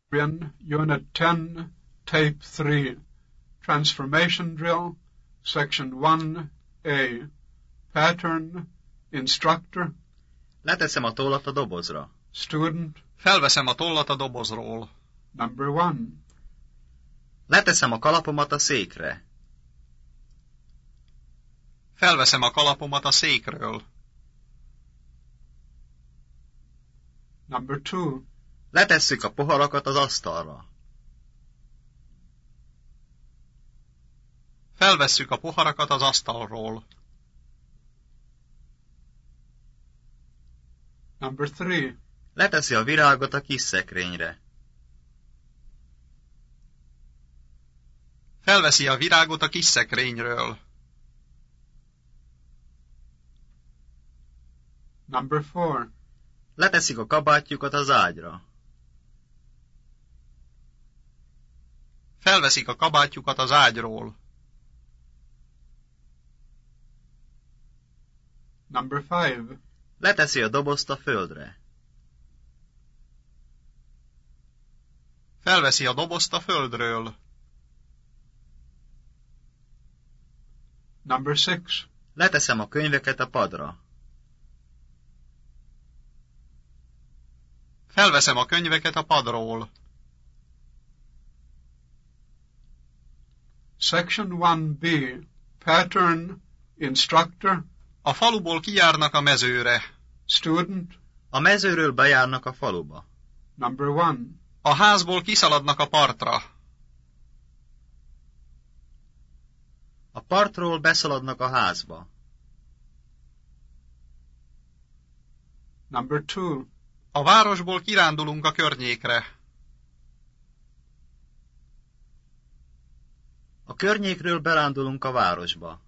Unit 10, Tape 3, Transformation Drill, Section 1A, Pattern, Instructor, Leteszem a tollat a dobozra. Student, Felveszem a tollat a dobozról. Number 1. Leteszem a kalapomat a székre. Felveszem a kalapomat a székről. Number 2. Letesszük a poharakat az asztalra. Felvesszük a poharakat az asztalról. Number 3. Leteszi a virágot a kis szekrényre. Felveszi a virágot a kis szekrényről. Number 4. Leteszik a kabátjukat az ágyra. Felveszik a kabátjukat az ágyról. Number 5. Leteszi a dobozt a földre. Felveszi a dobozt a földről. Number 6. Leteszem a könyveket a padra. Felveszem a könyveket a padról. Section 1B, Pattern, Instructor, A faluból kijárnak a mezőre. Student, A mezőről bejárnak a faluba. Number 1. A házból kiszaladnak a partra. A partról beszaladnak a házba. Number 2. A városból kirándulunk a környékre. A környékről berándulunk a városba.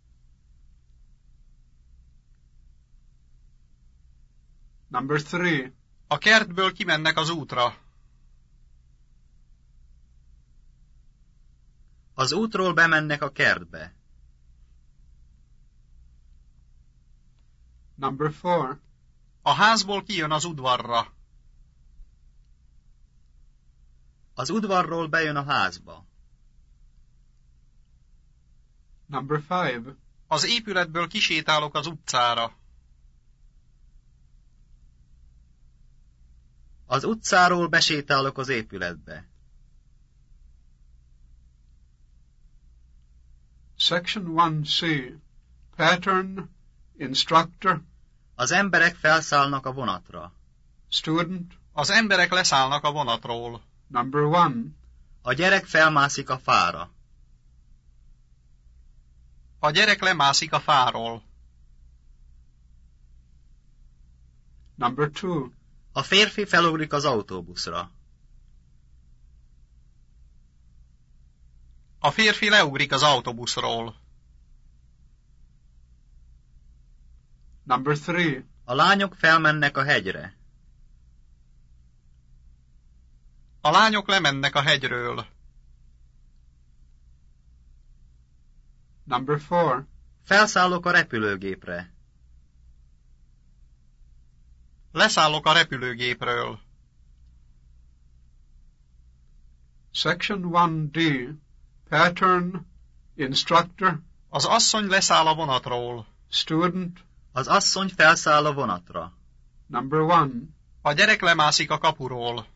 Number 3. A kertből kimennek az útra. Az útról bemennek a kertbe. Number 4. A házból kijön az udvarra. Az udvarról bejön a házba. Number 5. Az épületből kisétálok az utcára. Az utcáról besétálok az épületbe. Section 1C, Pattern, Instructor, Az emberek felszállnak a vonatra. Student, Az emberek leszállnak a vonatról. Number 1. A gyerek felmászik a fára. A gyerek lemászik a fáról. Number 2. A férfi felugrik az autóbuszra. A férfi leugrik az autóbuszról. Number 3. A lányok felmennek a hegyre. A lányok lemennek a hegyről. Number 4. Felszállok a repülőgépre. Leszállok a repülőgépről. Section 1D, Pattern, Instructor, Az asszony leszáll a vonatról. Student, Az asszony felszáll a vonatra. Number 1. A gyerek lemászik a kapuról.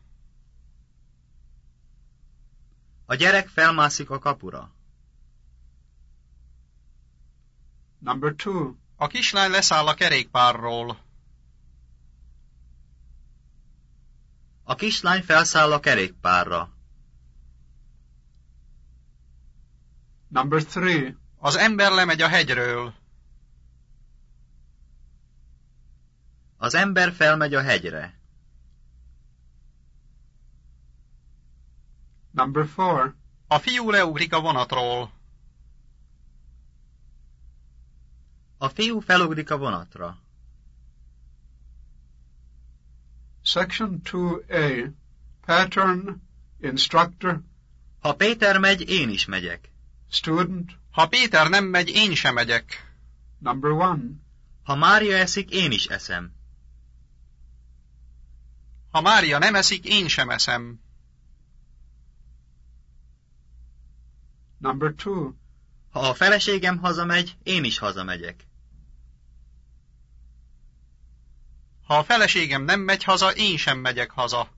A gyerek felmászik a kapura. Number 2. A kislány leszáll a kerékpárról. A kislány felszáll a kerékpárra. Number 3. Az ember lemegy a hegyről. Az ember felmegy a hegyre. Number 4. A fiú leugrik a vonatról. A fiú felugrik a vonatra. Section 2A, Pattern, Instructor, Ha Péter megy, én is megyek. Student, Ha Péter nem megy, én sem megyek. Number 1. Ha Mária eszik, én is eszem. Ha Mária nem eszik, én sem eszem. Number 2. Ha a feleségem hazamegy, én is hazamegyek. Ha a feleségem nem megy haza, én sem megyek haza.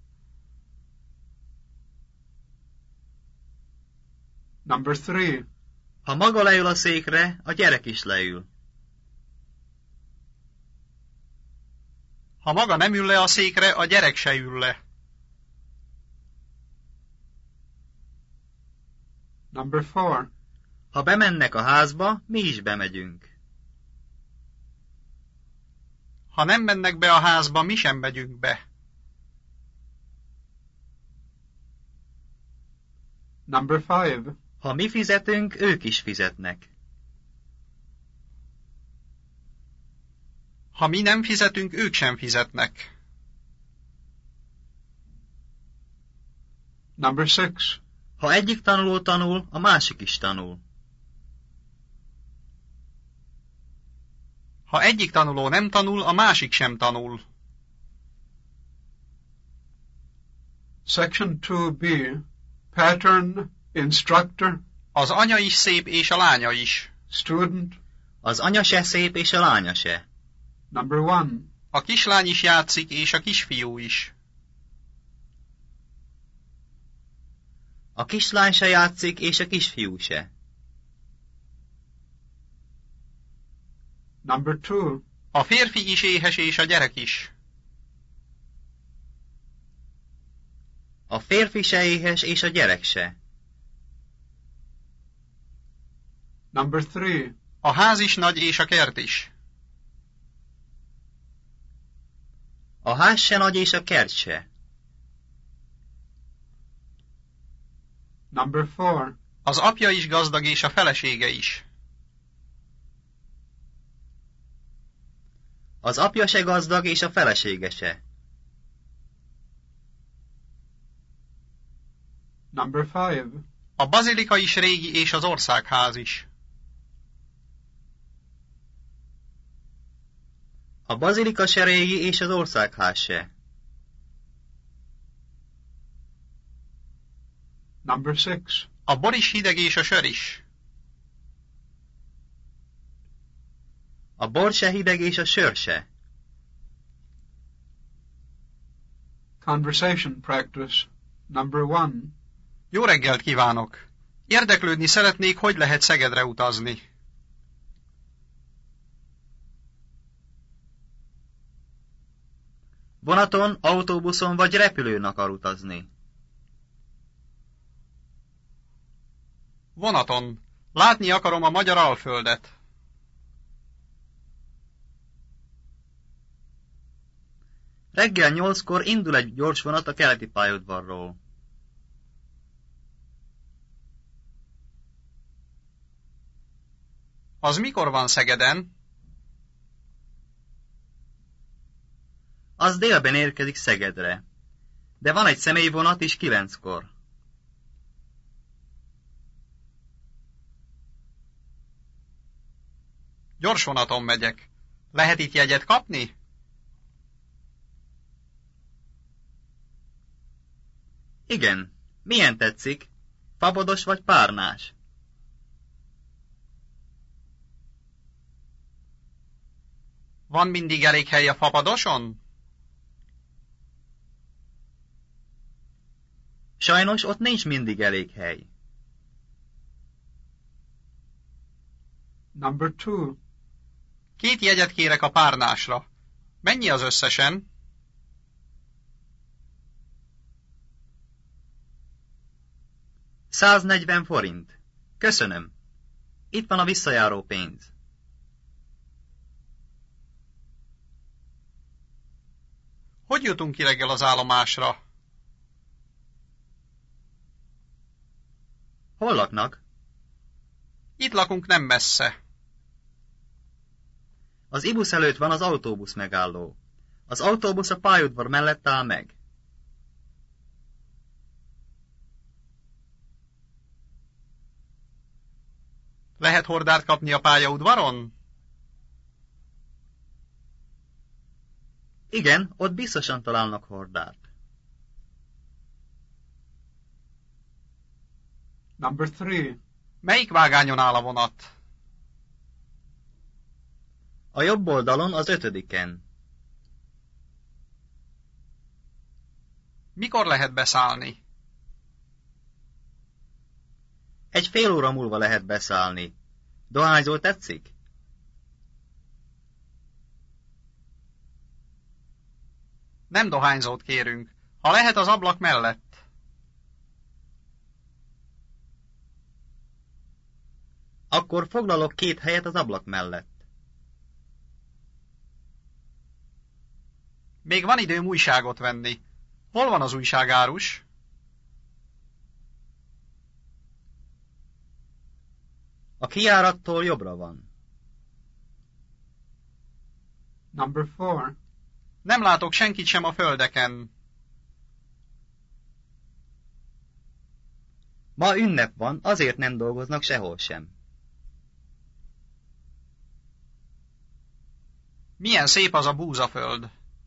Number 3. Ha maga leül a székre, a gyerek is leül. Ha maga nem ül le a székre, a gyerek se ül le. Number 4. Ha bemennek a házba, mi is bemegyünk. Ha nem mennek be a házba, mi sem megyünk be. Number 5. Ha mi fizetünk, ők is fizetnek. Ha mi nem fizetünk, ők sem fizetnek. Number 6. Ha egyik tanuló tanul, a másik is tanul. Ha egyik tanuló nem tanul, a másik sem tanul. Section 2B. Pattern, instructor, Az anya is szép, és a lánya is. student. Az anya se szép, és a lánya se. Number 1. A kislány is játszik, és a kisfiú is. A kislány se játszik, és a kisfiú se. Number 2. A férfi is éhes, és a gyerek is. A férfi se éhes, és a gyerek se. Number 3. A ház is nagy, és a kert is. A ház se nagy, és a kert se. Number 4. Az apja is gazdag, és a felesége is. Az apja se gazdag, és a felesége se. Number 5. A bazilika is régi, és az országház is. A bazilika se régi, és az országház se. Number 6. A bor is hideg, és a sör is. A bor se hideg, és a sör se. Conversation practice. Number 1. Jó reggelt kívánok! Érdeklődni szeretnék, hogy lehet Szegedre utazni. Vonaton, autóbuszon vagy repülőn akar utazni. Vonaton. Látni akarom a magyar Alföldet. Reggel 8-kor indul egy gyors vonat a keleti pályaudvarról. Az mikor van Szegeden? Az délben érkezik Szegedre. De van egy személyvonat is 9-kor. Gyors vonaton megyek. Lehet itt jegyet kapni? Igen. Milyen tetszik? Fabodos vagy párnás? Van mindig elég hely a fapadoson? Sajnos ott nincs mindig elég hely. Number 2. 2 jegyet kérek a párnásra. Mennyi az összesen? $140. Köszönöm. Itt van a visszajáró pénz. Hogy jutunk ki reggel az állomásra? Hol laknak? Itt lakunk nem messze. Az ibusz előtt van az autóbusz megálló. Az autóbusz a pályaudvar mellett áll meg. Lehet hordát kapni a pályaudvaron? Igen, ott biztosan találnak hordát. Number 3. Melyik vágányon áll a vonat? A jobb oldalon az 5-en. Mikor lehet beszállni? Egy fél óra múlva lehet beszállni. Dohányzó tetszik? Nem dohányzót kérünk. Ha lehet az ablak mellett. Akkor foglalok 2 helyet az ablak mellett. Még van időm újságot venni. Hol van az újságárus? A kijárattól jobbra van. Number 4. Nem látok senkit sem a földeken. Ma ünnep van, azért nem dolgoznak sehol sem. Milyen szép az a búzaföld.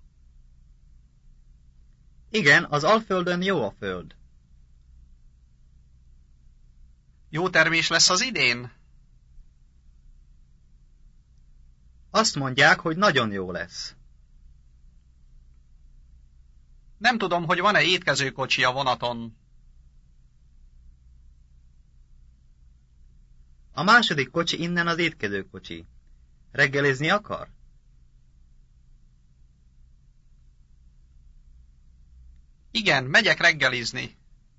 Igen, az Alföldön jó a föld. Jó termés lesz az idén? Azt mondják, hogy nagyon jó lesz. Nem tudom, hogy van-e étkezőkocsi a vonaton. A második kocsi innen az étkezőkocsi. Reggelizni akar? Igen, megyek reggelizni.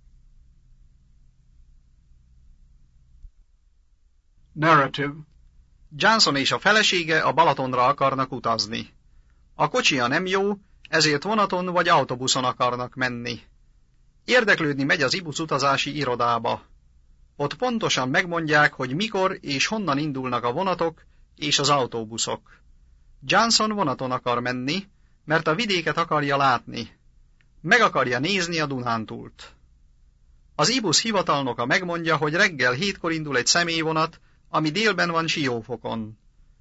Narrative. Johnson és a felesége a Balatonra akarnak utazni. A kocsija nem jó, ezért vonaton vagy autóbuszon akarnak menni. Érdeklődni megy az IBUS utazási irodába. Ott pontosan megmondják, hogy mikor és honnan indulnak a vonatok és az autóbuszok. Johnson vonaton akar menni, mert a vidéket akarja látni. Meg akarja nézni a Dunántúlt. Az IBUS hivatalnoka megmondja, hogy reggel 7-kor indul egy személyvonat, ami délben van Siófokon.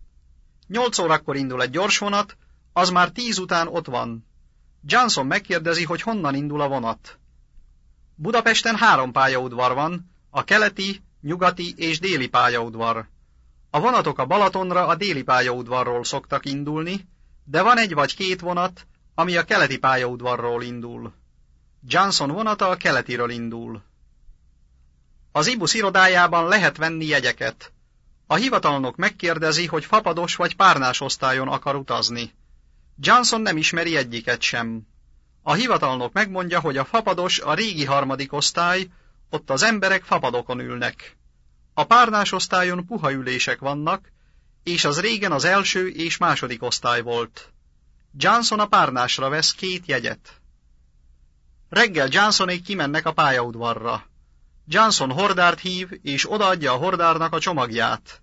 8 órakor indul egy gyorsvonat, az már 10 után ott van. Johnson megkérdezi, hogy honnan indul a vonat. Budapesten 3 pályaudvar van, a keleti, nyugati és déli pályaudvar. A vonatok a Balatonra a déli pályaudvarról szoktak indulni, de van 1 vagy 2 vonat, ami a keleti pályaudvarról indul. Johnson vonata a keletiről indul. Az IBUS irodájában lehet venni jegyeket. A hivatalnok megkérdezi, hogy fapados vagy párnás osztályon akar utazni. Johnson nem ismeri egyiket sem. A hivatalnok megmondja, hogy a fapados a régi 3. osztály, ott az emberek fapadokon ülnek. A párnás osztályon puha ülések vannak, és az régen az 1. és 2. osztály volt. Johnson a párnásra vesz 2 jegyet. Reggel Johnsonék kimennek a pályaudvarra. Johnson hordárt hív, és odaadja a hordárnak a csomagját.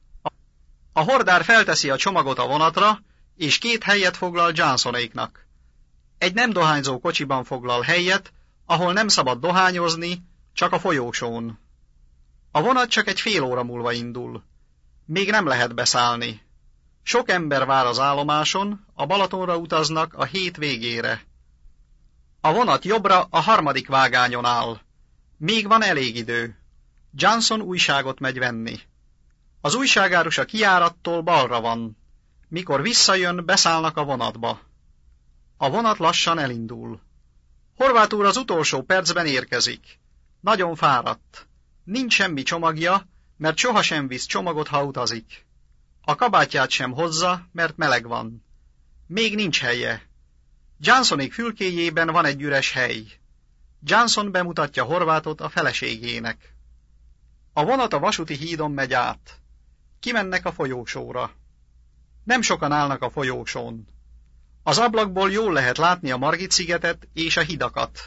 A hordár felteszi a csomagot a vonatra, és 2 helyet foglal Johnsonéknak. Egy nem dohányzó kocsiban foglal helyet, ahol nem szabad dohányozni, csak a folyósón. A vonat csak egy fél óra múlva indul. Még nem lehet beszállni. Sok ember vár az állomáson, a Balatonra utaznak a hét végére. A vonat jobbra a 3. vágányon áll. Még van elég idő. Johnson újságot megy venni. Az újságárus a kijárattól balra van. Mikor visszajön, beszállnak a vonatba. A vonat lassan elindul. Horváth úr az utolsó percben érkezik. Nagyon fáradt. Nincs semmi csomagja, mert sohasem visz csomagot, ha utazik. A kabátját sem hozza, mert meleg van. Még nincs helye. Johnsonék fülkéjében van egy üres hely. Johnson bemutatja Horváthot a feleségének. A vonat a vasúti hídon megy át. Kimennek a folyósóra. Nem sokan állnak a folyósón. Az ablakból jól lehet látni a Margit-szigetet és a hidakat.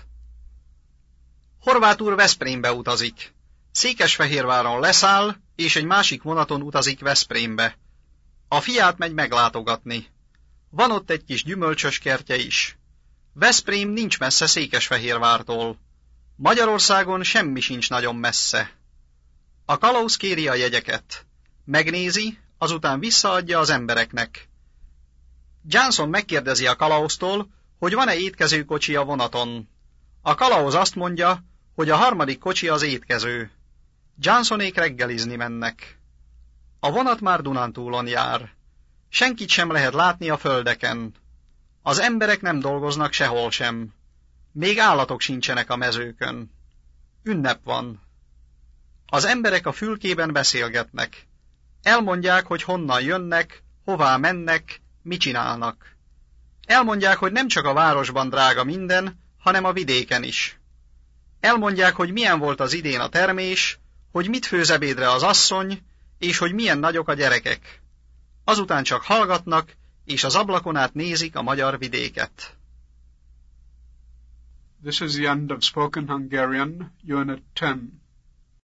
Horváth úr Veszprémbe utazik. Székesfehérváron leszáll, és egy másik vonaton utazik Veszprémbe. A fiát megy meglátogatni. Van ott egy kis gyümölcsös kertje is. Veszprém nincs messze Székesfehérvártól. Magyarországon semmi sincs nagyon messze. A kalauz kéri a jegyeket. Megnézi, azután visszaadja az embereknek. Johnson megkérdezi a kalauztól, hogy van-e étkezőkocsi a vonaton. A kalauz azt mondja, hogy a 3. kocsi az étkező. Johnsonék reggelizni mennek. A vonat már Dunántúlon jár. Senkit sem lehet látni a földeken. Az emberek nem dolgoznak sehol sem. Még állatok sincsenek a mezőkön. Ünnep van. Az emberek a fülkében beszélgetnek. Elmondják, hogy honnan jönnek, hová mennek, mit csinálnak. Elmondják, hogy nem csak a városban drága minden, hanem a vidéken is. Elmondják, hogy milyen volt az idén a termés, hogy mit főz ebédre az asszony, és hogy milyen nagyok a gyerekek. Azután csak hallgatnak, és az ablakon át nézik a magyar vidéket. This is the end of Spoken Hungarian, Unit 10.